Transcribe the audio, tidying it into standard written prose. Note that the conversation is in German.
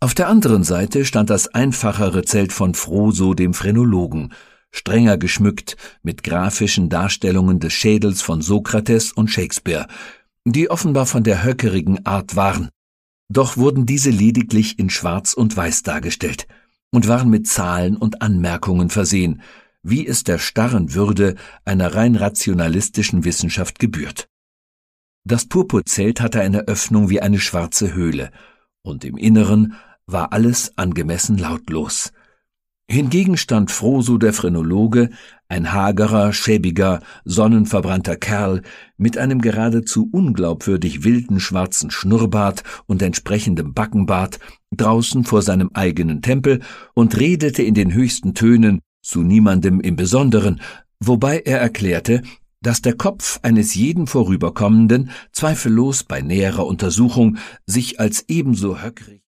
Auf der anderen Seite stand das einfachere Zelt von Froso dem Phrenologen, strenger geschmückt mit grafischen Darstellungen des Schädels von Sokrates und Shakespeare, die offenbar von der höckerigen Art waren. Doch wurden diese lediglich in Schwarz und Weiß dargestellt und waren mit Zahlen und Anmerkungen versehen, wie es der starren Würde einer rein rationalistischen Wissenschaft gebührt. Das Purpurzelt hatte eine Öffnung wie eine schwarze Höhle, und im Inneren war alles angemessen lautlos. Hingegen stand Froso der Phrenologe, ein hagerer, schäbiger, sonnenverbrannter Kerl mit einem geradezu unglaubwürdig wilden schwarzen Schnurrbart und entsprechendem Backenbart, draußen vor seinem eigenen Tempel und redete in den höchsten Tönen, zu niemandem im Besonderen, wobei er erklärte, dass der Kopf eines jeden Vorüberkommenden zweifellos bei näherer Untersuchung sich als ebenso höckrig